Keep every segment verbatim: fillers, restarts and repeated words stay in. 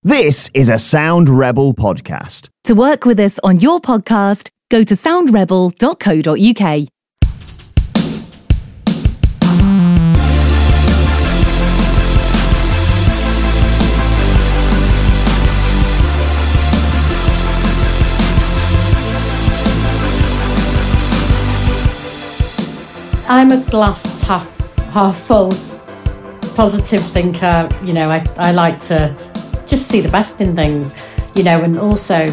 This is a Sound Rebel podcast. To work with us on your podcast, go to sound rebel dot co dot uk. I'm a glass half half full positive thinker. You know, I, I like to just see the best in things, you know, and also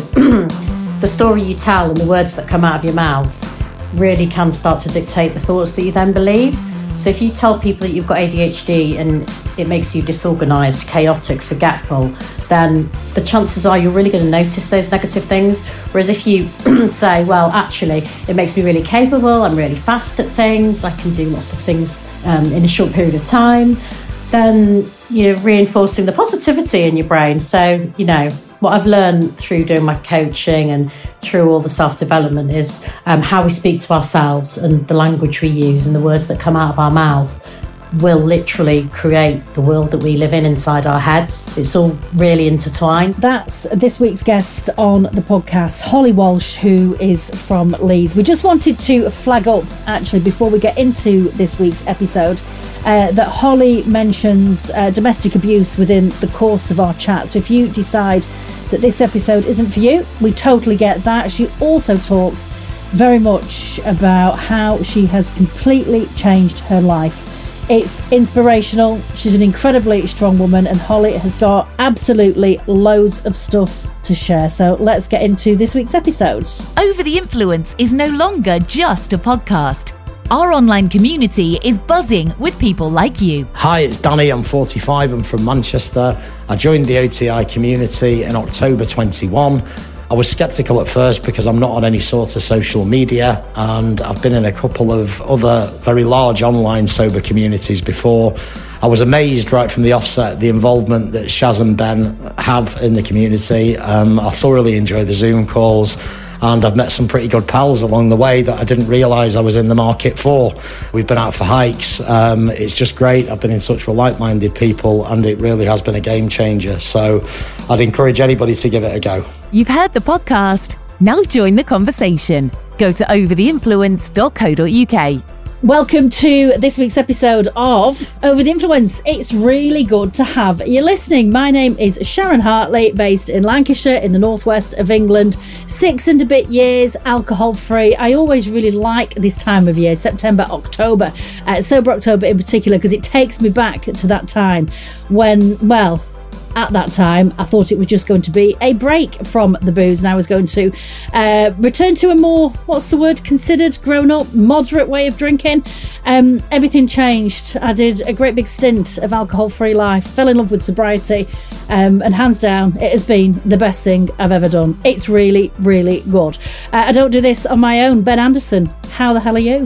the story you tell and the words that come out of your mouth really can start to dictate the thoughts that you then believe. So if you tell people that you've got A D H D and it makes you disorganised, chaotic, forgetful, then the chances are you're really going to notice those negative things. Whereas if you say, well, actually, it makes me really capable, I'm really fast at things, I can do lots of things um, in a short period of time, then you're reinforcing the positivity in your brain. So, you know, what I've learned through doing my coaching and through all the self-development is um, how we speak to ourselves and the language we use and the words that come out of our mouth will literally create the world that we live in inside our heads. It's all really intertwined. That's this week's guest on the podcast, Holly Walsh, who is from Leeds. We just wanted to flag up, actually, before we get into this week's episode, uh, that Holly mentions uh, domestic abuse within the course of our chat. So if you decide that this episode isn't for you, we totally get that. She also talks very much about how she has completely changed her life. It's inspirational. She's an incredibly strong woman, and Holly has got absolutely loads of stuff to share. So let's get into this week's episode. Over the Influence is no longer just a podcast. Our online community is buzzing with people like you. Hi, it's Danny. I'm forty-five. I'm from Manchester. I joined the O T I community in October twenty-one. I was sceptical at first because I'm not on any sort of social media, and I've been in a couple of other very large online sober communities before. I was amazed right from the offset the involvement that Shaz and Ben have in the community. Um, I thoroughly enjoy the Zoom calls, and I've met some pretty good pals along the way that I didn't realise I was in the market for. We've been out for hikes. Um, it's just great. I've been in touch with like-minded people, and it really has been a game changer. So I'd encourage anybody to give it a go. You've heard the podcast. Now join the conversation. Go to over the influence dot co dot uk. Welcome to this week's episode of Over the Influence. It's really good to have you listening. My name is Sharon Hartley, based in Lancashire in the northwest of England. Six and a bit years, alcohol-free. I always really like this time of year, September, October, uh, Sober October in particular, because it takes me back to that time when, well, at that time, I thought it was just going to be a break from the booze, and I was going to uh, return to a more, what's the word, considered, grown-up, moderate way of drinking. Um, everything changed. I did a great big stint of alcohol-free life, fell in love with sobriety, um, and hands down, it has been the best thing I've ever done. It's really, really good. Uh, I don't do this on my own. Ben Anderson, how the hell are you?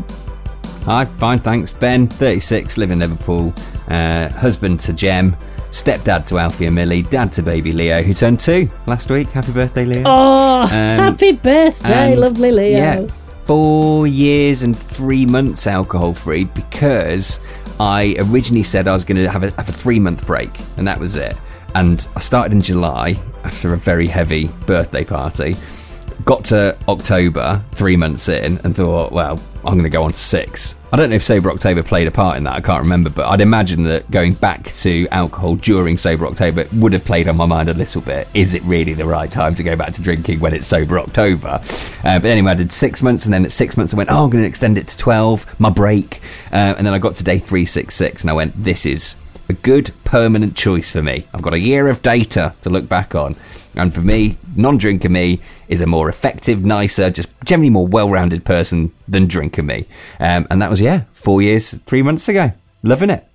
Hi, fine, thanks. Ben, thirty-six, live in Liverpool, uh, husband to Jem, stepdad to Alfie and Millie, dad to baby Leo, who turned two last week. Happy birthday, Leo. Oh, um, happy birthday, lovely Leo. Yeah, four years and three months alcohol-free because I originally said I was going to have a, have a three-month break, and that was it. And I started in July after a very heavy birthday party. Got to October, three months in, and thought, well, I'm going to go on to six. I don't know if Sober October played a part in that, I can't remember, but I'd imagine that going back to alcohol during Sober October would have played on my mind a little bit. Is it really the right time to go back to drinking when it's Sober October? Uh, but anyway, I did six months, and then at six months I went, oh, I'm going to extend it to twelve, my break. Uh, and then I got to day three sixty-six, and I went, this is a good permanent choice for me. I've got a year of data to look back on. And for me, non-drinker me is a more effective, nicer, just generally more well-rounded person than drinker me. Um, and that was, yeah, four years, three months ago. Loving it.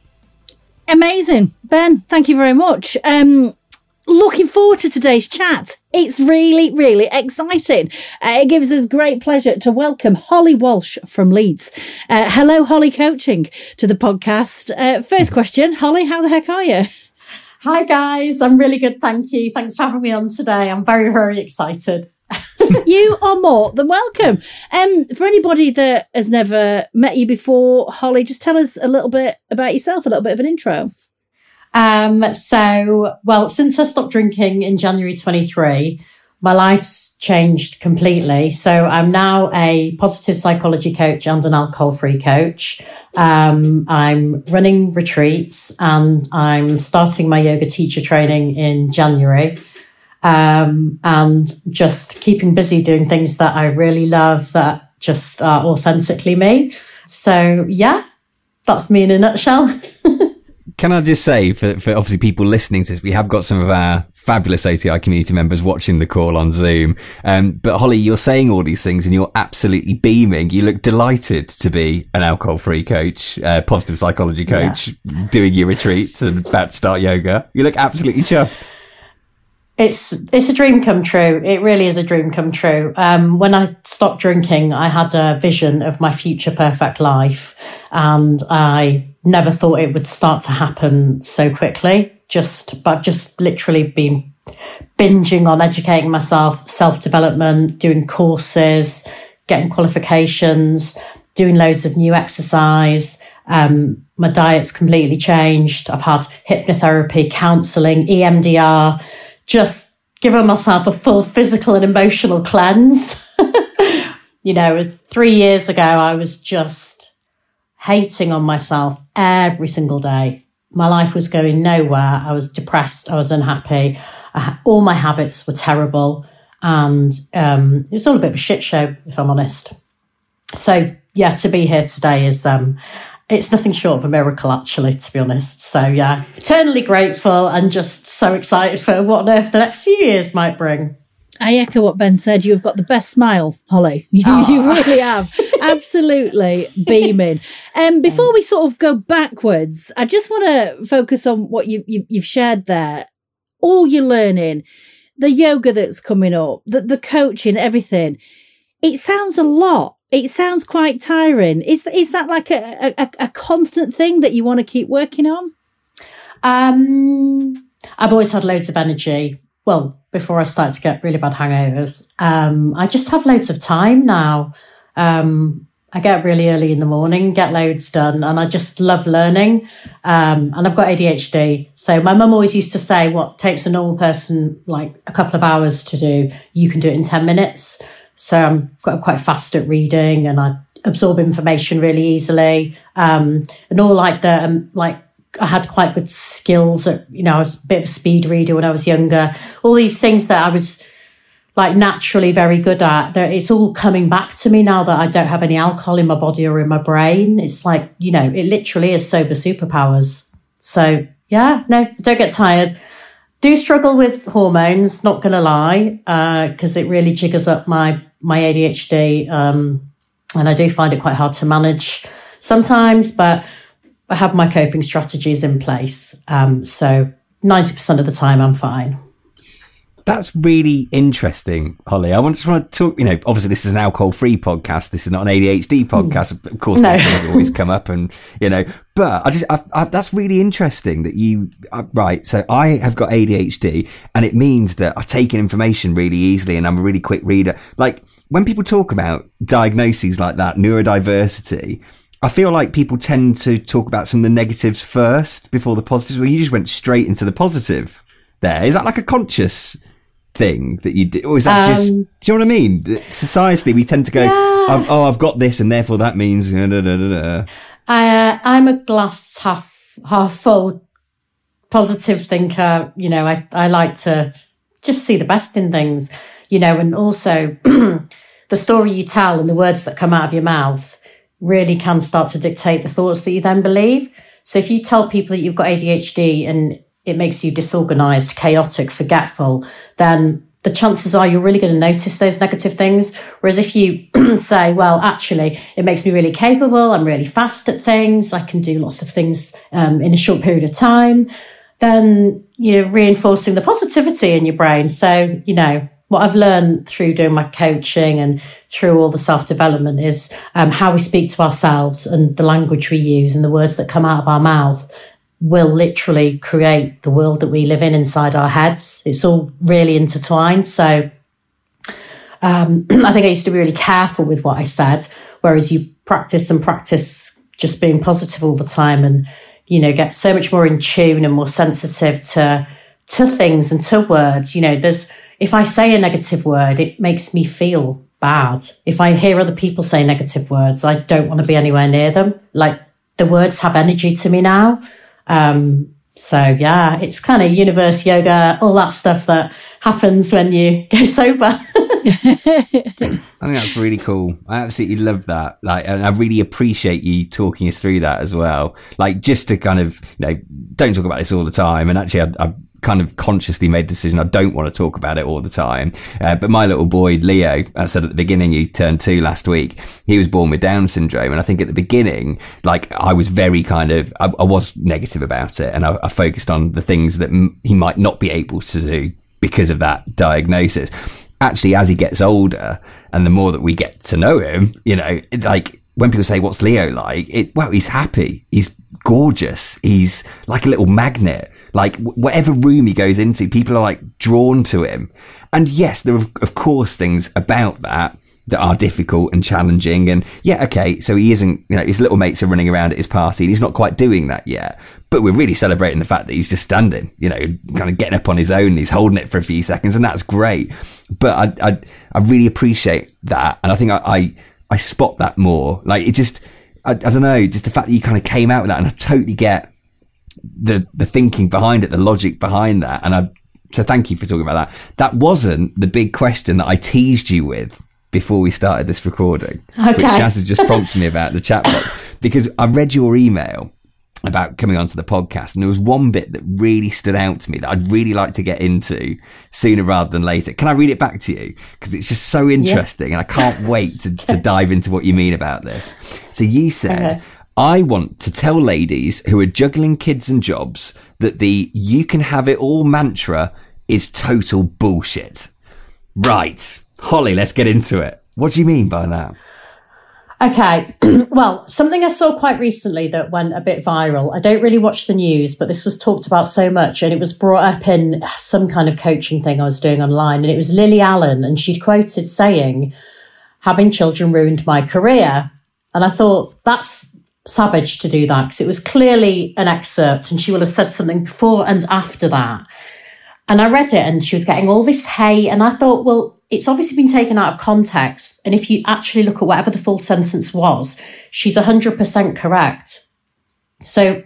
Amazing. Ben, thank you very much. Um, looking forward to today's chat. It's really, really exciting. Uh, it gives us great pleasure to welcome Holly Walsh from Leeds. Uh, hello, Holly Coaching, to the podcast. Uh, first question, Holly, how the heck are you? Hi guys, I'm really good, thank you. Thanks for having me on today. I'm very, very excited. You are more than welcome. Um, for anybody that has never met you before, Holly, just tell us a little bit about yourself, a little bit of an intro. Um, so, well, since I stopped drinking in January twenty-three, my life's changed completely. So I'm now a positive psychology coach and an alcohol-free coach. Um, I'm running retreats and I'm starting my yoga teacher training in January. Um, and just keeping busy doing things that I really love that just are authentically me. So yeah, that's me in a nutshell. Can I just say, for, for obviously people listening to this, we have got some of our fabulous A T I community members watching the call on Zoom. Um, but Holly, you're saying all these things and you're absolutely beaming. You look delighted to be an alcohol-free coach, uh, positive psychology coach, yeah. doing your retreats and about to start yoga. You look absolutely chuffed. It's it's a dream come true. It really is a dream come true. Um, when I stopped drinking, I had a vision of my future perfect life, and I never thought it would start to happen so quickly. Just, but just literally been binging on educating myself, self-development, doing courses, getting qualifications, doing loads of new exercise. Um, my diet's completely changed. I've had hypnotherapy, counselling, E M D R. Just giving myself a full physical and emotional cleanse. You know, three years ago, I was just hating on myself every single day. My life was going nowhere. I was depressed. I was unhappy. I, all my habits were terrible. And um, it was all a bit of a shit show, if I'm honest. So, yeah, to be here today is... Um, It's nothing short of a miracle, actually, to be honest. So, yeah, eternally grateful and just so excited for what on earth the next few years might bring. I echo what Ben said. You've got the best smile, Holly. You, oh. you really have. Absolutely beaming. Um, before we sort of go backwards, I just want to focus on what you, you, you've shared there. All you're learning, the yoga that's coming up, the, the coaching, everything. It sounds a lot. It sounds quite tiring. Is is that like a, a, a constant thing that you want to keep working on? Um, I've always had loads of energy. Well, before I started to get really bad hangovers, um, I just have loads of time now. Um, I get up really early in the morning, get loads done, and I just love learning. Um, and I've got A D H D. So my mum always used to say, what takes a normal person like a couple of hours to do, you can do it in ten minutes. So I'm quite, quite fast at reading and I absorb information really easily. Um, and all like the, um, like I had quite good skills at, you know, I was a bit of a speed reader when I was younger. All these things that I was like naturally very good at, it's all coming back to me now that I don't have any alcohol in my body or in my brain. It's like, you know, it literally is sober superpowers. So yeah, no, don't get tired. Do struggle with hormones, not going to lie, because uh, it really jiggers up my, my A D H D. Um, and I do find it quite hard to manage sometimes, but I have my coping strategies in place. Um, so ninety percent of the time, I'm fine. That's really interesting, Holly. I just want to talk, you know, obviously this is an alcohol-free podcast. This is not an A D H D podcast. Of course, no. These things always come up and, you know, but I just, I, I, that's really interesting that you, uh, right. So I have got A D H D and it means that I take in information really easily and I'm a really quick reader. Like when people talk about diagnoses like that, neurodiversity, I feel like people tend to talk about some of the negatives first before the positives. Well, you just went straight into the positive there. Is that like a conscious thing that you do, or is that um, just, do you know what I mean? Societally, we tend to go, yeah. I've, oh, I've got this, and therefore that means. Da, da, da, da. Uh, I'm a glass half half full positive thinker. You know, I I like to just see the best in things. You know, and also the story you tell and the words that come out of your mouth really can start to dictate the thoughts that you then believe. So if you tell people that you've got A D H D and it makes you disorganized, chaotic, forgetful, then the chances are you're really going to notice those negative things. Whereas if you say, well, actually, it makes me really capable, I'm really fast at things, I can do lots of things um, in a short period of time, then you're reinforcing the positivity in your brain. So, you know, what I've learned through doing my coaching and through all the self-development is um, how we speak to ourselves and the language we use and the words that come out of our mouth will literally create the world that we live in inside our heads. It's all really intertwined. So um, I think I used to be really careful with what I said, whereas you practice and practice just being positive all the time and, you know, get so much more in tune and more sensitive to to things and to words. You know, there's if I say a negative word, it makes me feel bad. If I hear other people say negative words, I don't want to be anywhere near them. Like, the words have energy to me now. Um, so yeah, it's kind of universe, yoga, all that stuff that happens when you go sober. I think that's really cool. I absolutely love that. Like, and I really appreciate you talking us through that as well. Like, just to kind of, you know, don't talk about this all the time. And actually, I, I kind of consciously made a decision I don't want to talk about it all the time. Uh, but my little boy, Leo, I said at the beginning, he turned two last week. He was born with Down syndrome. And I think at the beginning, like, I was very kind of, I, I was negative about it. And I, I focused on the things that m- he might not be able to do because of that diagnosis. Actually, as he gets older and the more that we get to know him, you know, it, like, when people say, what's Leo like? It, well, he's happy. He's gorgeous. He's like a little magnet. Like, whatever room he goes into, people are like drawn to him. And yes, there are, of course, things about that that are difficult and challenging. And yeah, okay, so he isn't, you know, his little mates are running around at his party and he's not quite doing that yet. But we're really celebrating the fact that he's just standing, you know, kind of getting up on his own. He's holding it for a few seconds, and that's great. But I, I, I really appreciate that. And I think I, I, I spot that more. Like, it just, I, I don't know, just the fact that you kind of came out with that, and I totally get the the thinking behind it, the logic behind that. And I, so thank you for talking about that. That wasn't the big question that I teased you with before we started this recording, okay. which Shaz has just prompted me about the chat box, because I read your email about coming onto the podcast, and there was one bit that really stood out to me that I'd really like to get into sooner rather than later. Can I read it back to you? Because it's just so interesting, yeah. And I can't wait to, to dive into what you mean about this. So you said, okay. I want to tell ladies who are juggling kids and jobs that the "you can have it all" mantra is total bullshit. Right. Holly, let's get into it. What do you mean by that? Okay. Well, something I saw quite recently that went a bit viral. I don't really watch the news, but this was talked about so much, and it was brought up in some kind of coaching thing I was doing online. And it was Lily Allen, and she'd quoted saying, "Having children ruined my career." And I thought, that's savage to do that, because it was clearly an excerpt, and she will have said something before and after that. And I read it, and she was getting all this hate. And I thought, well, it's obviously been taken out of context. And if you actually look at whatever the full sentence was, she's one hundred percent correct. So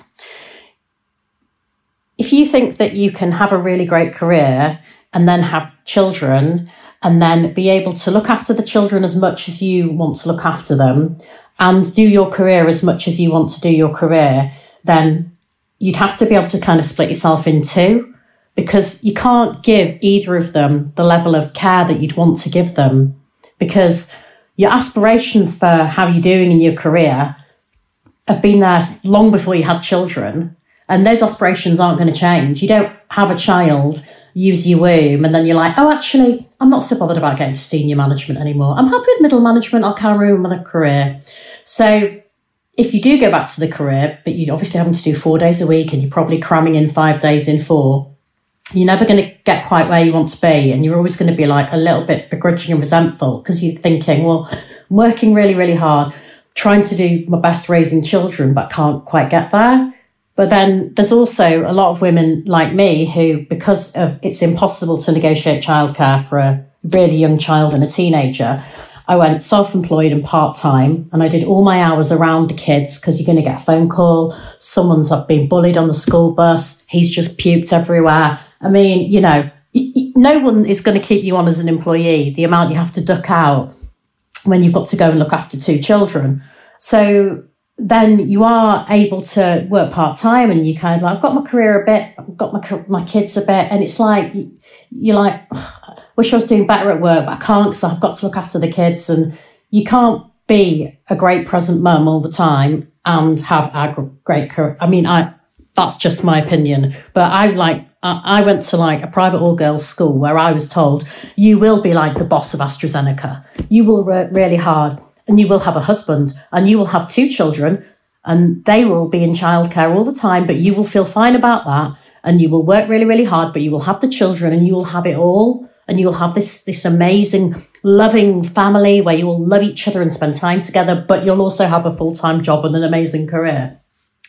if you think that you can have a really great career and then have children and then be able to look after the children as much as you want to look after them and do your career as much as you want to do your career, then you'd have to be able to kind of split yourself in two. Because you can't give either of them the level of care that you'd want to give them, because your aspirations for how you're doing in your career have been there long before you had children, and those aspirations aren't going to change. You don't have a child, use your womb, and then you're like, oh, actually, I'm not so bothered about getting to senior management anymore. I'm happy with middle management. I'll carry on with a career. So if you do go back to the career, but you're obviously having to do four days a week and you're probably cramming in five days in four, you're never going to get quite where you want to be. And you're always going to be like a little bit begrudging and resentful, because you're thinking, well, I'm working really, really hard, trying to do my best raising children, but can't quite get there. But then there's also a lot of women like me who, because of it's impossible to negotiate childcare for a really young child and a teenager, I went self-employed and part-time, and I did all my hours around the kids, because you're going to get a phone call. Someone's been bullied on the school bus. He's just puked everywhere. I mean, you know, no one is going to keep you on as an employee, the amount you have to duck out when you've got to go and look after two children. So then you are able to work part-time, and you kind of like, I've got my career a bit, I've got my my kids a bit. And it's like, you're like, I wish I was doing better at work, but I can't, because I've got to look after the kids. And you can't be a great present mum all the time and have a great career. I mean, I that's just my opinion. But I like, I went to like a private all-girls school where I was told, you will be like the boss of AstraZeneca. You will work really hard, and you will have a husband, and you will have two children, and they will be in childcare all the time, but you will feel fine about that, and you will work really, really hard, but you will have the children, and you will have it all, and you will have this, this amazing, loving family where you will love each other and spend time together, but you'll also have a full-time job and an amazing career.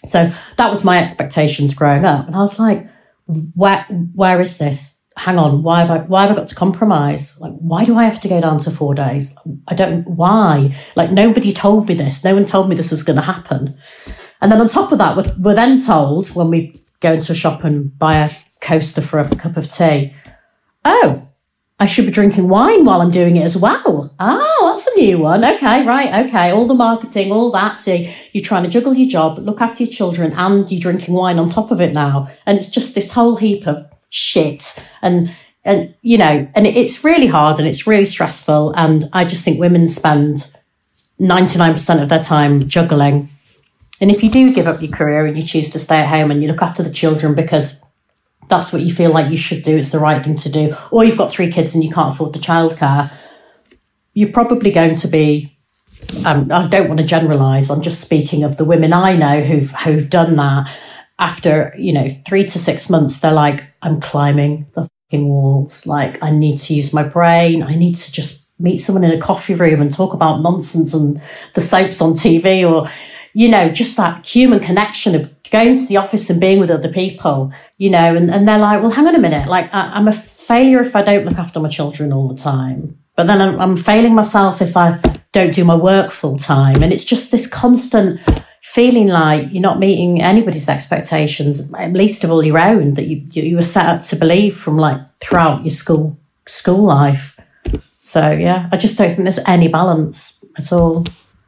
So that was my expectations growing up. And I was like, where, where is this? Hang on, why have I, why have I got to compromise? Like, why do I have to go down to four days? I don't, why? Like, nobody told me this. No one told me this was going to happen. And then on top of that, we're, we're then told when we go into a shop and buy a coaster for a cup of tea, oh, I should be drinking wine while I'm doing it as well. Oh, that's a new one. Okay, right, okay. All the marketing, all that. So you're trying to juggle your job, look after your children, and you're drinking wine on top of it now. And it's just this whole heap of shit. And, and you know, and it's really hard and it's really stressful. And I just think women spend ninety-nine percent of their time juggling. And if you do give up your career and you choose to stay at home and you look after the children because that's what you feel like you should do, it's the right thing to do, or you've got three kids and you can't afford the childcare, you're probably going to be, um, I don't want to generalise, I'm just speaking of the women I know who've who've done that. After, you know, three to six months, they're like, I'm climbing the fucking walls. Like, I need to use my brain. I need to just meet someone in a coffee room and talk about nonsense and the soaps on T V, or, you know, just that human connection of going to the office and being with other people, you know, and, and they're like, well, hang on a minute, like I, I'm a failure if I don't look after my children all the time. But then I'm, I'm failing myself if I don't do my work full time. And it's just this constant feeling like you're not meeting anybody's expectations, at least of all your own, that you, you, you were set up to believe from like throughout your school, school life. So, yeah, I just don't think there's any balance at all.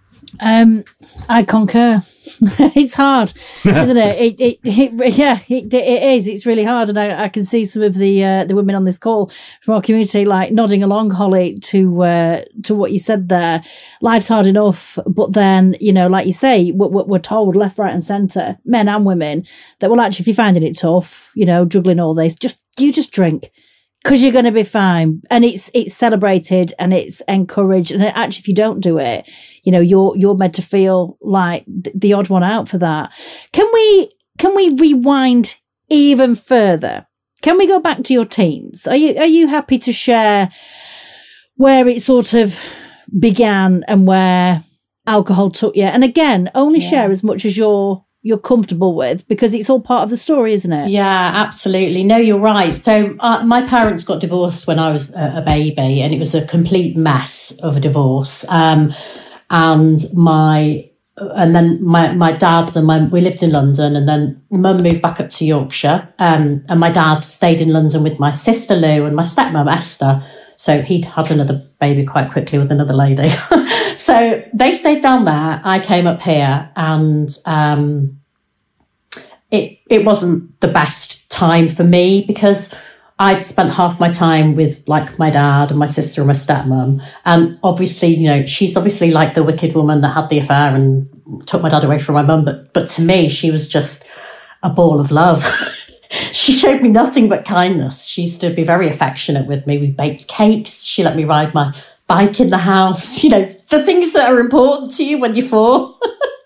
Um, I concur. It's hard, isn't it? It, it, it yeah, it, it is. It's really hard, and I, I can see some of the uh, the women on this call from our community like nodding along, Holly, to uh, to what you said there. Life's hard enough, but then, you know, like you say, we're, we're told left, right, and centre, men and women, that well, actually, if you're finding it tough, you know, juggling all this, just you just drink. Because you're going to be fine, and it's it's celebrated and it's encouraged. And actually, if you don't do it, you know you're you're meant to feel like the odd one out for that. Can we can we rewind even further? Can we go back to your teens? Are you are you happy to share where it sort of began and where alcohol took you? And again, only yeah. share as much as you're. you're comfortable with, because it's all part of the story, isn't it? Yeah, absolutely. No, you're right. So uh, my parents got divorced when I was a, a baby, and it was a complete mess of a divorce. Um, and my, and then my, my dad and my, we lived in London, and then mum moved back up to Yorkshire. Um, and my dad stayed in London with my sister Lou and my stepmom Esther. So he'd had another baby quite quickly with another lady. So they stayed down there. I came up here, and um, it it wasn't the best time for me, because I'd spent half my time with like my dad and my sister and my stepmom. And obviously, you know, she's obviously like the wicked woman that had the affair and took my dad away from my mum. But but to me, she was just a ball of love. She showed me nothing but kindness. She used to be very affectionate with me. We baked cakes. She let me ride my bike in the house. You know, the things that are important to you when you're four.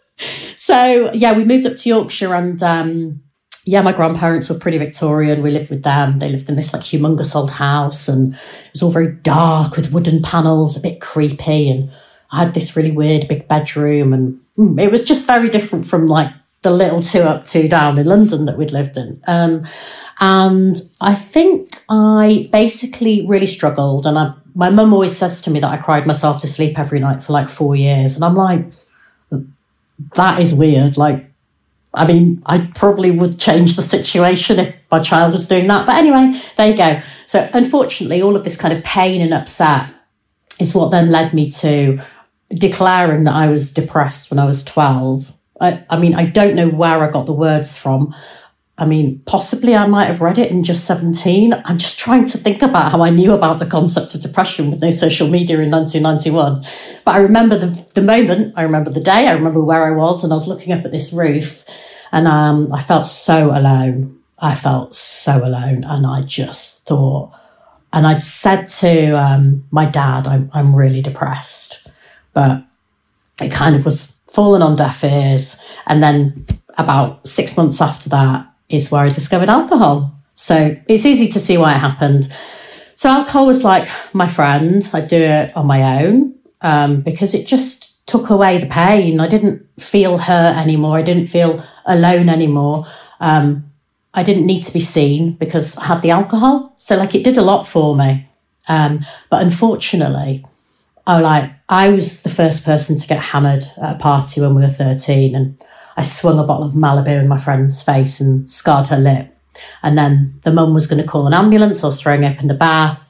So, yeah, we moved up to Yorkshire, and, um, yeah, my grandparents were pretty Victorian. We lived with them. They lived in this, like, humongous old house, and it was all very dark with wooden panels, a bit creepy. And I had this really weird big bedroom, and mm, it was just very different from, like, the little two up, two down in London that we'd lived in. Um, and I think I basically really struggled. And I, my mum always says to me that I cried myself to sleep every night for like four years. And I'm like, that is weird. Like, I mean, I probably would change the situation if my child was doing that. But anyway, there you go. So unfortunately, all of this kind of pain and upset is what then led me to declaring that I was depressed when I was twelve. I, I mean, I don't know where I got the words from. I mean, possibly I might have read it in just seventeen. I'm just trying to think about how I knew about the concept of depression with no social media in nineteen ninety-one. But I remember the, the moment, I remember the day, I remember where I was, and I was looking up at this roof, and um, I felt so alone. I felt so alone. And I just thought, and I'd said to um, my dad, I'm, I'm really depressed. But it kind of was fallen on deaf ears. And then about six months after that is where I discovered alcohol. So it's easy to see why it happened. So alcohol was like my friend. I'd do it on my own um, because it just took away the pain. I didn't feel hurt anymore. I didn't feel alone anymore. Um, I didn't need to be seen because I had the alcohol. So like it did a lot for me. Um, but unfortunately, I like I was the first person to get hammered at a party when we were thirteen, and I swung a bottle of Malibu in my friend's face and scarred her lip. And then the mum was going to call an ambulance. I was throwing up in the bath.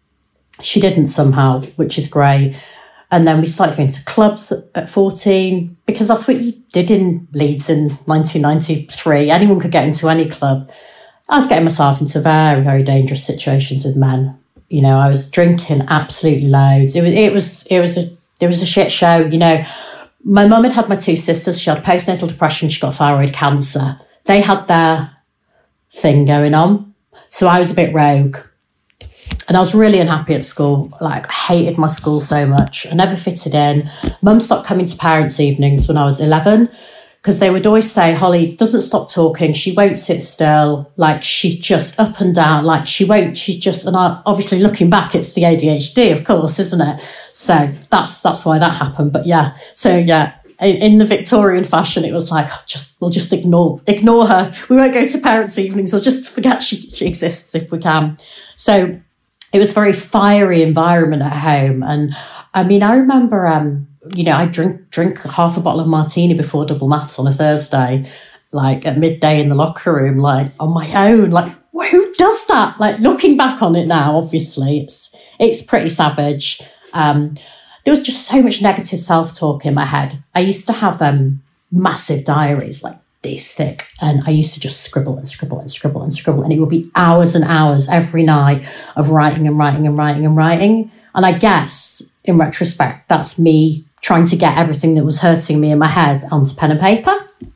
She didn't somehow, which is great. And then we started going to clubs at fourteen, because that's what you did in Leeds in nineteen ninety-three. Anyone could get into any club. I was getting myself into very, very dangerous situations with men. You know, I was drinking absolutely loads. It was, it was, it was a, it was a shit show. You know, my mum had had my two sisters. She had postnatal depression. She got thyroid cancer. They had their thing going on. So I was a bit rogue. And I was really unhappy at school. Like, I hated my school so much. I never fitted in. Mum stopped coming to parents' evenings when I was eleven, because they would always say, Holly doesn't stop talking. She won't sit still. Like, she's just up and down. Like, she won't, she's just, and I, obviously looking back, it's the A D H D, of course, isn't it? So that's, that's why that happened. But yeah, so yeah, in, in the Victorian fashion, it was like, oh, just, we'll just ignore, ignore her. We won't go to parents' evenings. We'll just forget she, she exists if we can. So it was a very fiery environment at home. And I mean, I remember, um, you know, I drink drink half a bottle of martini before double maths on a Thursday, like at midday in the locker room, like on my own. Like, who does that? Like, looking back on it now, obviously, it's it's pretty savage. Um, there was just so much negative self-talk in my head. I used to have um, massive diaries, like this thick, and I used to just scribble and scribble and scribble and scribble, and it would be hours and hours every night of writing and writing and writing and writing. And I guess, in retrospect, that's me trying to get everything that was hurting me in my head onto pen and paper.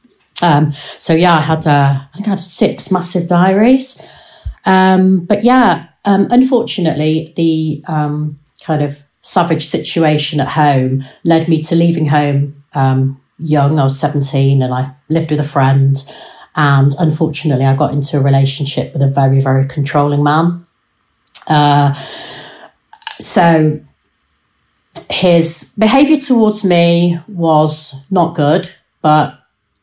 Um, so yeah, I had, uh, I think I had six massive diaries. Um, but yeah, um, unfortunately, the um, kind of savage situation at home led me to leaving home um, young. I was seventeen and I lived with a friend. And unfortunately, I got into a relationship with a very, very controlling man. Uh, so... His behaviour towards me was not good, but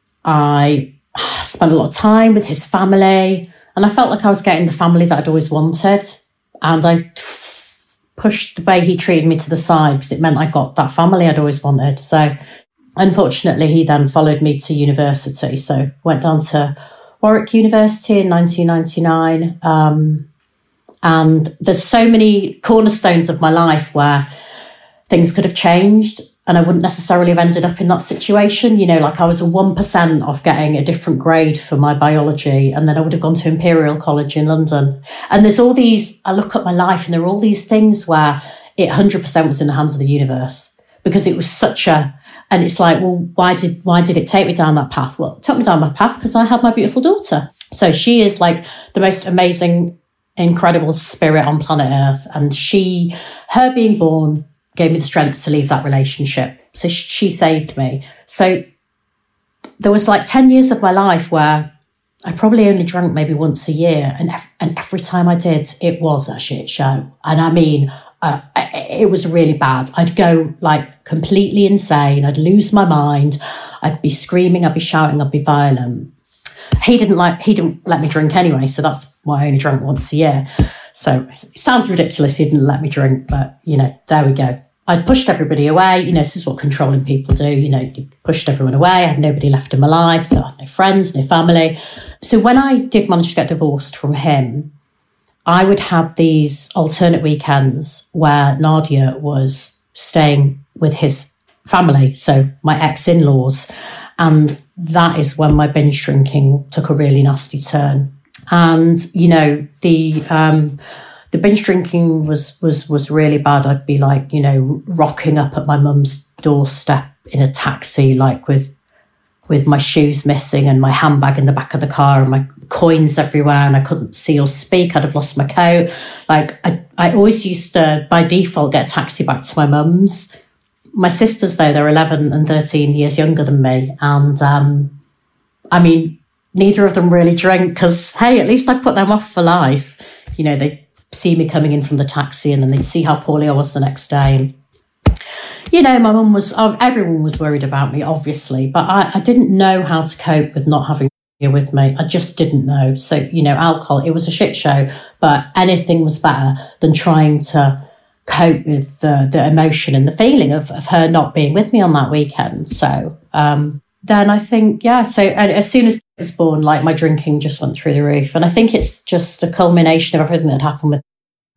I spent a lot of time with his family, and I felt like I was getting the family that I'd always wanted. And I f- pushed the way he treated me to the side because it meant I got that family I'd always wanted. So unfortunately, he then followed me to university. So went down to Warwick University in nineteen ninety-nine. Um, and there's so many cornerstones of my life where things could have changed and I wouldn't necessarily have ended up in that situation. You know, like I was a one percent off getting a different grade for my biology, and then I would have gone to Imperial College in London. And there's all these, I look at my life and there are all these things where it one hundred percent was in the hands of the universe, because it was such a, and it's like, well, why did, why did it take me down that path? Well, it took me down my path because I had my beautiful daughter. So she is like the most amazing, incredible spirit on planet Earth. And she, her being born, gave me the strength to leave that relationship. So she saved me. So there was like ten years of my life where I probably only drank maybe once a year. And, ev- and every time I did, it was a shit show. And I mean, uh, it was really bad. I'd go like completely insane. I'd lose my mind. I'd be screaming. I'd be shouting. I'd be violent. He didn't like, he didn't let me drink anyway. So that's why I only drank once a year. So it sounds ridiculous. He didn't let me drink, but you know, there we go. I'd pushed everybody away. You know, this is what controlling people do. You know, you pushed everyone away. I had nobody left in my life. So I had no friends, no family. So when I did manage to get divorced from him, I would have these alternate weekends where Nadia was staying with his family. So my ex-in-laws. And that is when my binge drinking took a really nasty turn. And, you know, the um, the binge drinking was was was really bad. I'd be like, you know, rocking up at my mum's doorstep in a taxi, like with with my shoes missing and my handbag in the back of the car and my coins everywhere, and I couldn't see or speak. I'd have lost my coat. Like I, I always used to, by default, get a taxi back to my mum's. My sisters, though, they're eleven and thirteen years younger than me. And um, I mean, neither of them really drink because, hey, at least I put them off for life. You know, they see me coming in from the taxi and then they'd see how poorly I was the next day. And you know, my mum was, uh, everyone was worried about me, obviously, but I, I didn't know how to cope with not having with me. I just didn't know. So, you know, alcohol, it was a shit show, but anything was better than trying to cope with the, the emotion and the feeling of, of her not being with me on that weekend. So um, then I think, yeah, so as soon as it was born, like my drinking just went through the roof. And I think it's just a culmination of everything that happened with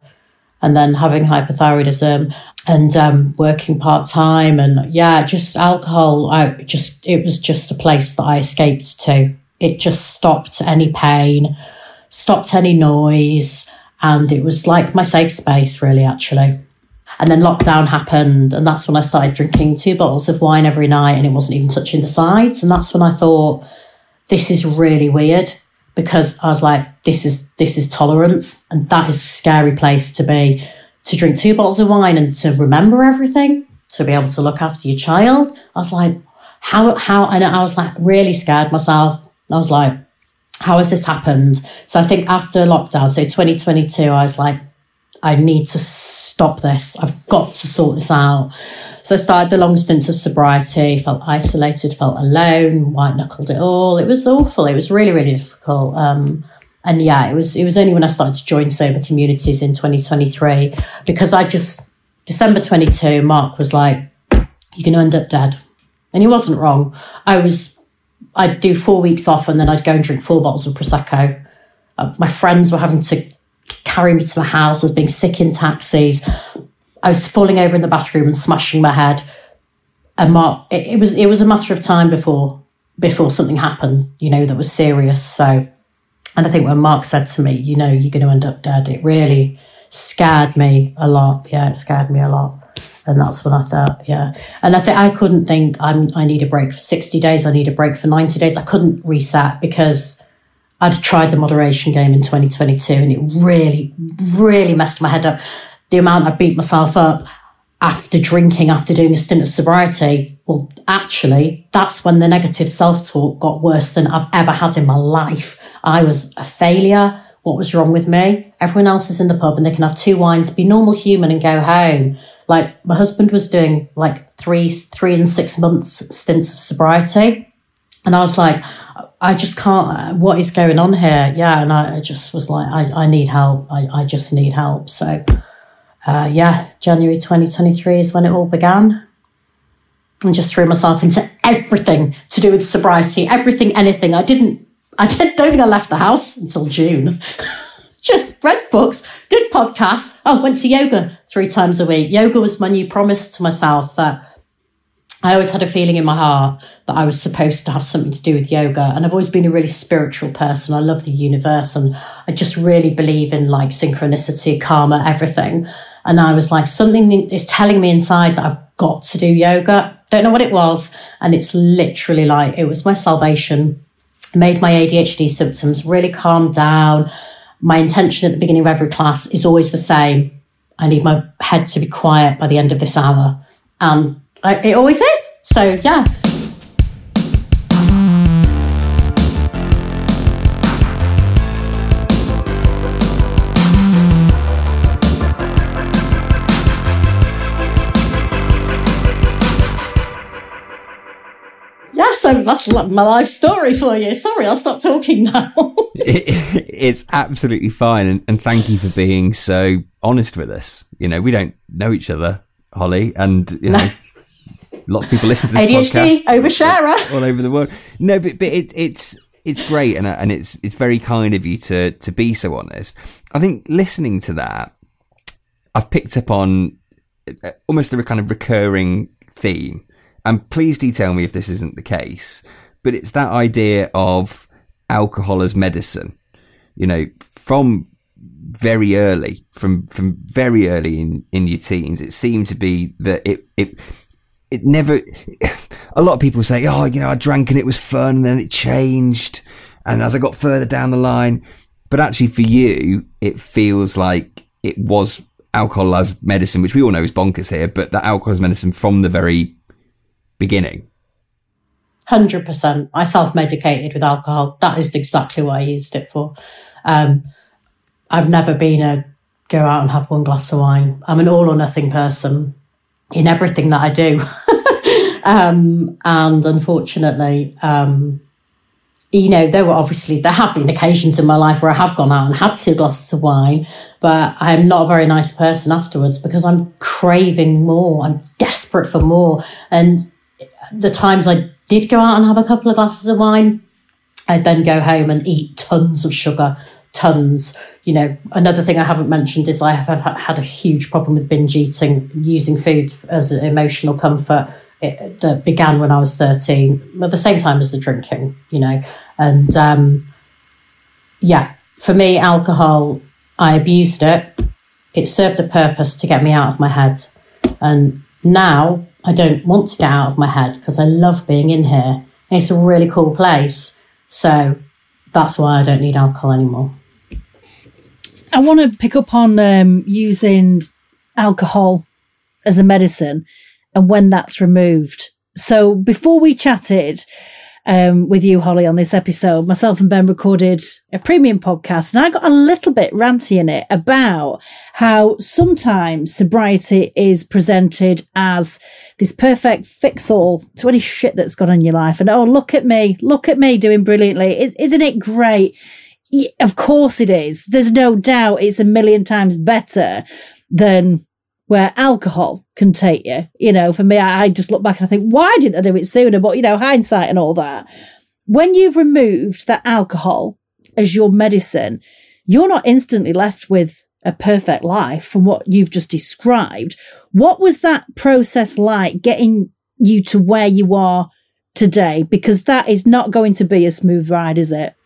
and then having hypothyroidism and um, working part-time. And yeah, just alcohol, I just, it was just a place that I escaped to. It just stopped any pain, stopped any noise. And it was like my safe space, really, actually. And then lockdown happened. And that's when I started drinking two bottles of wine every night. And it wasn't even touching the sides. And that's when I thought, this is really weird. Because I was like, this is this is tolerance. And that is a scary place to be. To drink two bottles of wine and to remember everything. To be able to look after your child. I was like, how, how, and I was like really scared myself. I was like, how has this happened? So I think after lockdown, so twenty twenty-two, I was like, I need to stop this. I've got to sort this out. So I started the long stints of sobriety, felt isolated, felt alone, white-knuckled it all. It was awful. It was really, really difficult. Um, and yeah, it was, it was only when I started to join sober communities in twenty twenty-three, because I just, December twenty-two, Mark was like, you're going to end up dead. And he wasn't wrong. I was... I'd do four weeks off and then I'd go and drink four bottles of Prosecco. Uh, my friends were having to carry me to my house. I was being sick in taxis. I was falling over in the bathroom and smashing my head. And Mark, it, it was it was a matter of time before before something happened, you know, that was serious. So, and I think when Mark said to me, you know, you're going to end up dead, it really scared me a lot. Yeah, it scared me a lot. And that's when I thought, yeah. And I think I couldn't think I'm, I need a break for sixty days. I need a break for ninety days. I couldn't reset because I'd tried the moderation game in twenty twenty-two and it really, really messed my head up. The amount I beat myself up after drinking, after doing a stint of sobriety. Well, actually, that's when the negative self-talk got worse than I've ever had in my life. I was a failure. What was wrong with me? Everyone else is in the pub and they can have two wines, be normal human and go home. Like my husband was doing like three, three and six months stints of sobriety. And I was like, I just can't, what is going on here? Yeah. And I just was like, I, I need help. I, I just need help. So uh, yeah, January twenty twenty-three is when it all began. And just threw myself into everything to do with sobriety, everything, anything. I didn't, I didn't, don't think I left the house until June. Just read books, did podcasts. Oh, went to yoga three times a week. Yoga was my new promise to myself that I always had a feeling in my heart that I was supposed to have something to do with yoga. And I've always been a really spiritual person. I love the universe and I just really believe in like synchronicity, karma, everything. And I was like, something is telling me inside that I've got to do yoga. Don't know what it was. And it's literally like, it was my salvation. Made my A D H D symptoms really calm down. My intention at the beginning of every class is always the same. I need my head to be quiet by the end of this hour. And I, it always is. So, yeah. So that's my life story for you. Sorry, I'll stop talking now. it, it's absolutely fine. And, and thank you for being so honest with us. You know, we don't know each other, Holly. And, you know, no. Lots of people listen to this A D H D, podcast. oversharer. All over the world. No, but, but it, it's it's great. And, and it's it's very kind of you to, to be so honest. I think listening to that, I've picked up on almost a kind of recurring theme. And please do tell me if this isn't the case, but it's that idea of alcohol as medicine. You know, from very early, from from very early in, in your teens, it seemed to be that it it it never. A lot of people say, "Oh, you know, I drank and it was fun, and then it changed." And as I got further down the line, but actually for you, it feels like it was alcohol as medicine, which we all know is bonkers here, but that alcohol as medicine from the very beginning. one hundred percent. I self-medicated with alcohol. That is exactly what I used it for. Um, I've never been a go out and have one glass of wine. I'm an all or nothing person. in everything that I do. um, and unfortunately, um, you know, there were obviously, there have been occasions in my life where I have gone out and had two glasses of wine, but I'm not a very nice person afterwards because I'm craving more. I'm desperate for more. And the times I did go out and have a couple of glasses of wine, I'd then go home and eat tons of sugar, tons. You know, another thing I haven't mentioned is I have had a huge problem with binge eating, using food as an emotional comfort. It, that began when I was thirteen, at the same time as the drinking, you know. And um, yeah, for me, alcohol, I abused it. It served a purpose to get me out of my head. And now I don't want to get out of my head because I love being in here. It's a really cool place. So that's why I don't need alcohol anymore. I want to pick up on um, using alcohol as a medicine and when that's removed. So before we chatted um, with you, Holly, on this episode, myself and Ben recorded a premium podcast, and I got a little bit ranty in it about how sometimes sobriety is presented as this perfect fix-all to any shit that's gone on in your life. And, oh, look at me, look at me doing brilliantly. Is, isn't it great? Yeah, of course it is. There's no doubt it's a million times better than where alcohol can take you. You know, for me, I, I just look back and I think, why didn't I do it sooner? But, you know, hindsight and all that. When you've removed that alcohol as your medicine, you're not instantly left with a perfect life from what you've just described. What was that process like, getting you to where you are today? Because that is not going to be a smooth ride, is it?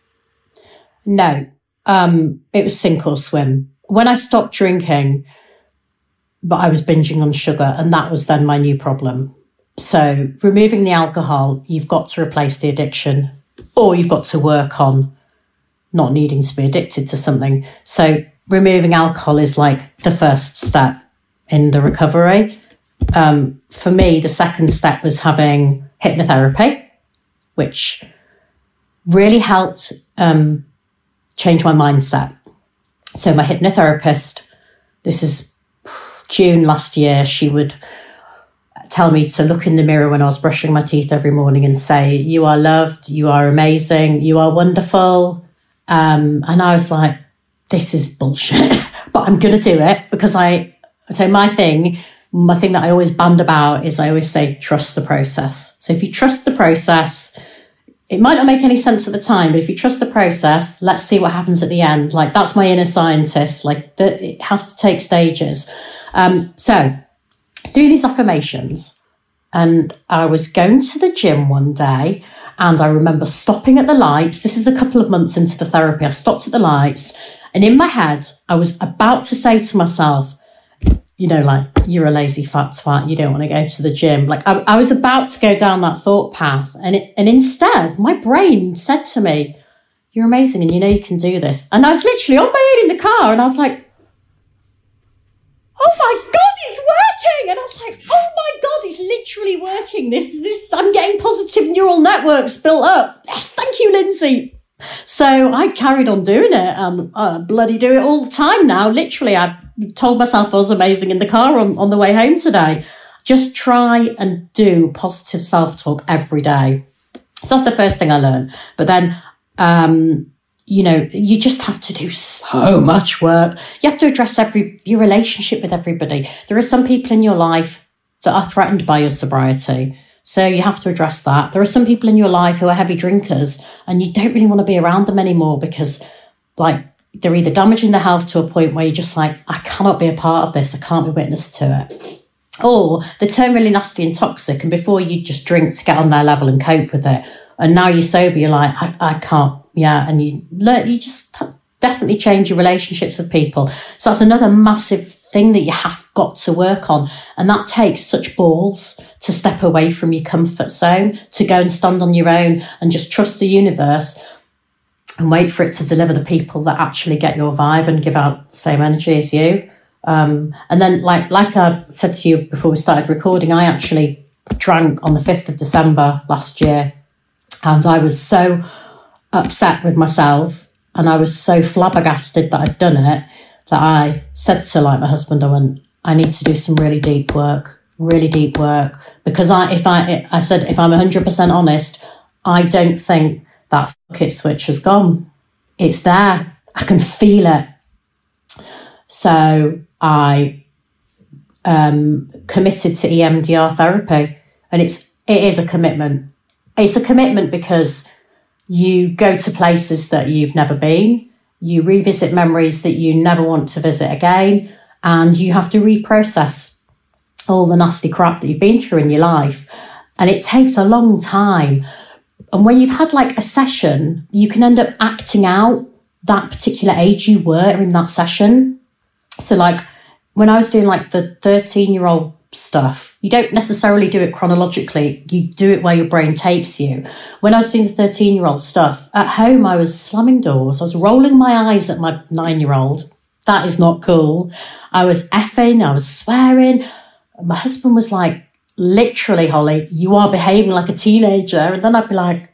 No, um, it was sink or swim. When I stopped drinking, but I was binging on sugar, and that was then my new problem. So removing the alcohol, you've got to replace the addiction, or you've got to work on not needing to be addicted to something. So removing alcohol is like the first step in the recovery. Um, for me, the second step was having hypnotherapy, which really helped um, change my mindset. So my hypnotherapist, this is June last year, she would tell me to look in the mirror when I was brushing my teeth every morning and say, you are loved, you are amazing, you are wonderful. Um, and I was like, this is bullshit, but I'm going to do it because I, so my thing, my thing that I always band about is I always say, trust the process. So if you trust the process, it might not make any sense at the time, but if you trust the process, let's see what happens at the end. Like, that's my inner scientist. Like, the, it has to take stages. Um, so I was doing these affirmations, and I was going to the gym one day, and I remember stopping at the lights. This is a couple of months into the therapy. I stopped at the lights, and in my head, I was about to say to myself, you know, like, you're a lazy fat twat, you don't want to go to the gym. Like, I, I was about to go down that thought path. And it, and instead, my brain said to me, you're amazing and you know you can do this. And I was literally on my own in the car, and I was like, oh my God, it's working. And I was like, oh my God, it's literally working. This, this, I'm getting positive neural networks built up. Yes, thank you, Lindsay. So I carried on doing it, and uh, bloody do it all the time now. Literally, I told myself I was amazing in the car on, on the way home today. Just try and do positive self-talk every day. So that's the first thing I learned. But then, um, you know, you just have to do so much work. You have to address every your relationship with everybody. There are some people in your life that are threatened by your sobriety. So you have to address that. There are some people in your life who are heavy drinkers, and you don't really want to be around them anymore because, like, they're either damaging their health to a point where you're just like, I cannot be a part of this. I can't be witness to it. Or they turn really nasty and toxic, and before you just drink to get on their level and cope with it, and now you're sober, you're like, I, I can't, yeah. And you learn, you just definitely change your relationships with people. So that's another massive thing that you have got to work on. And that takes such balls to step away from your comfort zone, to go and stand on your own and just trust the universe and wait for it to deliver the people that actually get your vibe and give out the same energy as you. Um, and then, like like I said to you before we started recording, I actually drank on the fifth of December last year, and I was so upset with myself, and I was so flabbergasted that I'd done it, that I said to like my husband, I went, I need to do some really deep work. really deep work, because I, if I, I said, if I'm one hundred percent honest, I don't think that fuck it switch has gone. It's there. I can feel it. So I um, committed to E M D R therapy, and it's it is a commitment. It's a commitment because you go to places that you've never been, you revisit memories that you never want to visit again, and you have to reprocess all the nasty crap that you've been through in your life. And it takes a long time. And when you've had like a session, you can end up acting out that particular age you were in that session. So like when I was doing like the thirteen year old stuff, you don't necessarily do it chronologically. You do it where your brain takes you. When I was doing the thirteen year old stuff at home, I was slamming doors. I was rolling my eyes at my nine year old. That is not cool. I was effing, I was swearing. My husband was like, literally, Holly, you are behaving like a teenager. And then I'd be like,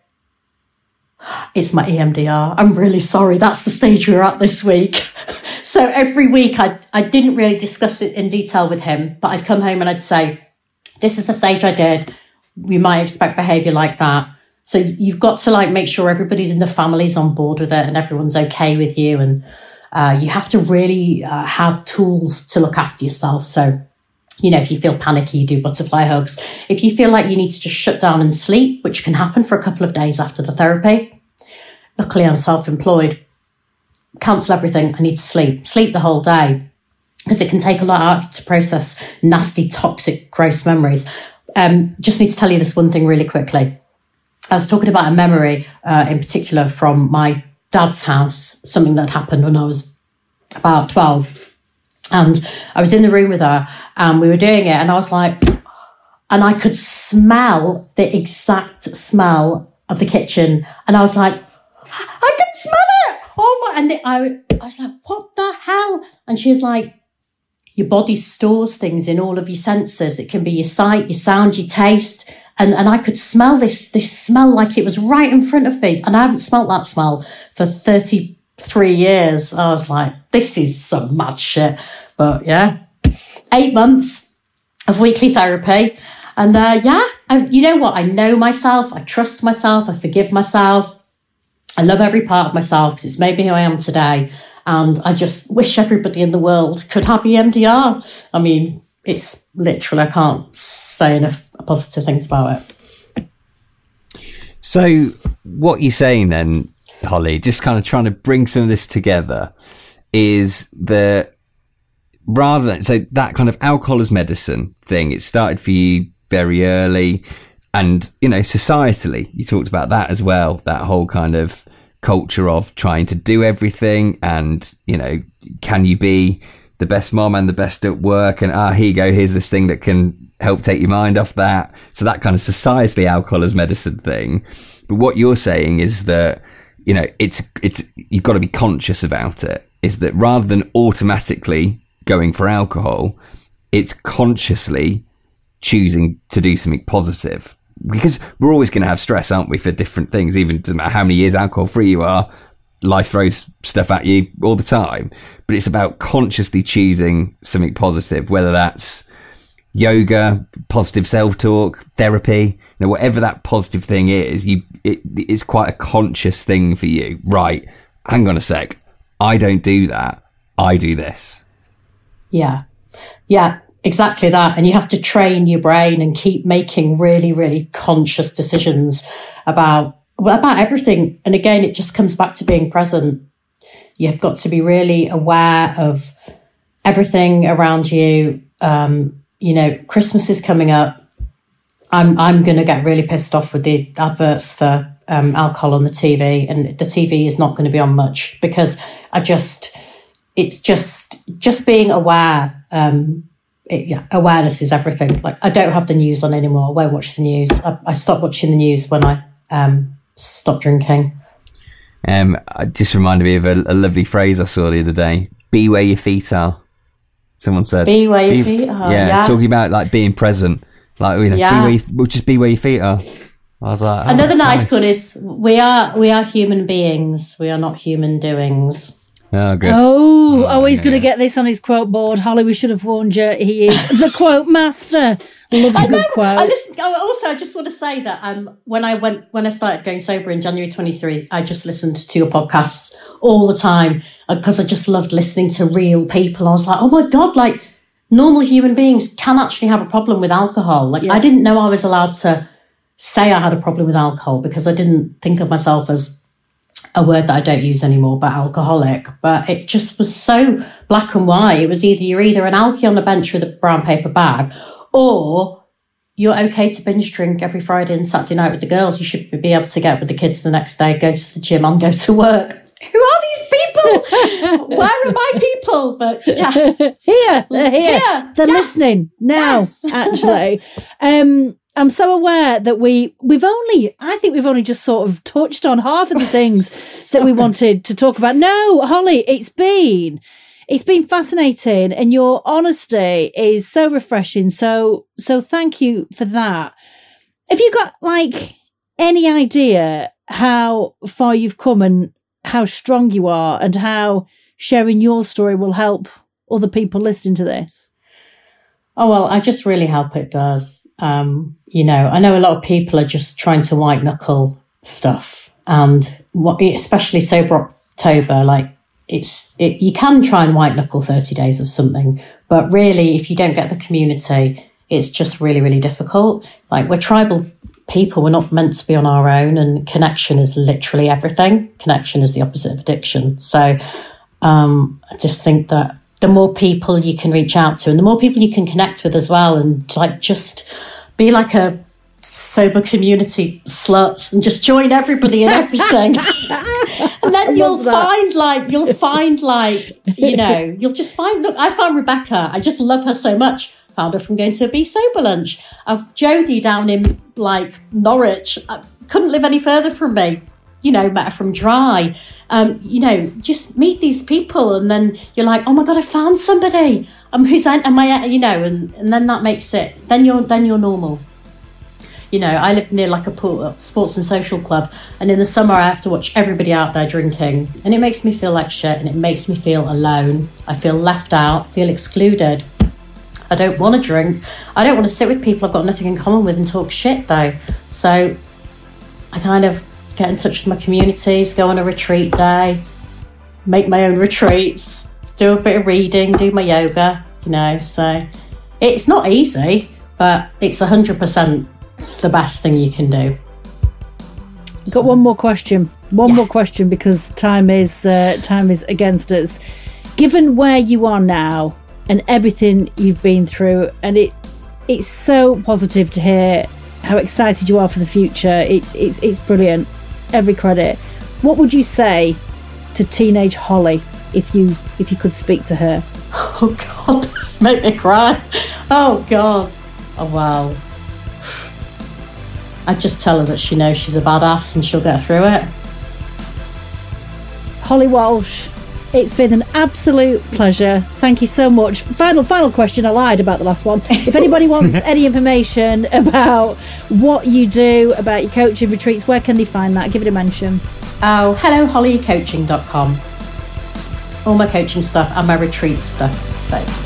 it's my E M D R. I'm really sorry. That's the stage we're at this week. So every week I I didn't really discuss it in detail with him, but I'd come home and I'd say, this is the stage I did. We might expect behaviour like that. So you've got to like make sure everybody's in the family's on board with it and everyone's okay with you. And uh, you have to really uh, have tools to look after yourself. So, you know, if you feel panicky, you do butterfly hugs. If you feel like you need to just shut down and sleep, which can happen for a couple of days after the therapy. Luckily, I'm self-employed. Cancel everything. I need to sleep. Sleep the whole day, because it can take a lot out of you to process nasty, toxic, gross memories. Um, just need to tell you this one thing really quickly. I was talking about a memory uh, in particular from my dad's house, something that happened when I was about twelve. And I was in the room with her and we were doing it, and I was like, and I could smell the exact smell of the kitchen. And I was like, I can smell it. Oh my, and I, I was like, what the hell? And she was like, your body stores things in all of your senses. It can be your sight, your sound, your taste. And and I could smell this, this smell like it was right in front of me. And I haven't smelt that smell for thirty-three years. I was like, this is some mad shit. But yeah, eight months of weekly therapy. And uh, yeah, I, you know what? I know myself. I trust myself. I forgive myself. I love every part of myself because it's made me who I am today. And I just wish everybody in the world could have E M D R. I mean, it's literally, I can't say enough positive things about it. So what you're saying then, Holly, just kind of trying to bring some of this together, is that rather than, so that kind of alcohol as medicine thing, it started for you very early. And, you know, societally, you talked about that as well, that whole kind of culture of trying to do everything. And, you know, can you be the best mom and the best at work? And, ah, here you go, here's this thing that can help take your mind off that. So that kind of societally alcohol as medicine thing. But what you're saying is that, you know, it's, it's, you've got to be conscious about it, is that rather than automatically going for alcohol, it's consciously choosing to do something positive. Because we're always going to have stress, aren't we, for different things, even doesn't matter how many years alcohol free you are, life throws stuff at you all the time. But it's about consciously choosing something positive, whether that's yoga, positive self-talk, therapy, you know, whatever that positive thing is, you, it, it's quite a conscious thing for you. Right, hang on a sec, I don't do that, I do this. Yeah, yeah. Exactly that. And you have to train your brain and keep making really, really conscious decisions about, well, about everything. And again, it just comes back to being present. You've got to be really aware of everything around you. Um, you know, Christmas is coming up. I'm I'm going to get really pissed off with the adverts for um, alcohol on the T V, and the T V is not going to be on much because I just, it's just, just being aware. Um, It, yeah, awareness is everything. Like, I don't have the news on anymore. I won't watch the news. I, I stopped watching the news when I um, stopped drinking. Um, it just reminded me of a, a lovely phrase I saw the other day. Be where your feet are. Someone said. Be where your feet are. Yeah, yeah, talking about like being present. Like, you know, yeah. be where you, we'll just be where your feet are. I was like, oh, another nice, nice one is we are we are human beings. We are not human doings. Oh, good. Oh, Oh, oh, he's yeah. going to get this on his quote board. Holly, we should have warned you. He is the quote master. Love a I good know. quote. I listen, oh, also, I just want to say that um, when I went, when I started going sober in January twenty-three, I just listened to your podcasts all the time because I just loved listening to real people. I was like, oh my God, like normal human beings can actually have a problem with alcohol. Like Yeah. I didn't know I was allowed to say I had a problem with alcohol because I didn't think of myself as a word that I don't use anymore, but alcoholic. But it just was so black and white. It was either you're either an alkie on the bench with a brown paper bag, or you're okay to binge drink every Friday and Saturday night with the girls. You should be able to get up with the kids the next day, go to the gym and go to work. Who are these people? Where are my people? But yeah. Here, they're here. Here. They're Yes. listening now, Yes. actually. Um, I'm so aware that we, we've only, I think we've only just sort of touched on half of the things that we wanted to talk about. No, Holly, it's been, it's been fascinating, and your honesty is so refreshing. So, so thank you for that. Have you got like any idea how far you've come and how strong you are, and how sharing your story will help other people listening to this? Oh, well, I just really hope it does. Um, you know, I know a lot of people are just trying to white knuckle stuff, and what, especially Sober October, like it's, it, you can try and white knuckle thirty days of something, but really, if you don't get the community, it's just really, really difficult. Like we're tribal people, we're not meant to be on our own, and connection is literally everything. Connection is the opposite of addiction. So um, I just think that the more people you can reach out to and the more people you can connect with as well, and like just be like a sober community slut and just join everybody and everything. And then you'll that. find like, you'll find like, you know, you'll just find, look, I found Rebecca. I just love her so much. Found her from going to a Be Sober lunch. Uh, Jodie down in like Norwich, I couldn't live any further from me. You know, met her from Dry. Um, you know, just meet these people, and then you're like, oh my God, I found somebody. Um, who's am I? You know, and, and then that makes it. Then you're then you're normal. You know, I live near like a pool, sports and social club, and in the summer I have to watch everybody out there drinking, and it makes me feel like shit, and it makes me feel alone. I feel left out, feel excluded. I don't want to drink. I don't want to sit with people I've got nothing in common with and talk shit though. So I kind of get in touch with my communities, go on a retreat day, make my own retreats, do a bit of reading, do my yoga, you know. So it's not easy, but it's one hundred percent the best thing you can do. I've got one more question. One Yeah. more question, because time is uh, time is against us. Given where you are now and everything you've been through, and it it's so positive to hear how excited you are for the future. It, it's it's brilliant. Every credit. What would you say to teenage Holly if you if you could speak to her? Oh God, make me cry. Oh God. Oh wow. I'd just tell her that she knows she's a badass and she'll get through it. Holly Walsh, it's been an absolute pleasure. Thank you so much. Final, final question. I lied about the last one. If anybody wants any information about what you do, about your coaching retreats, where can they find that? Give it a mention. Oh, hello holly coaching dot com. All my coaching stuff and my retreat stuff. So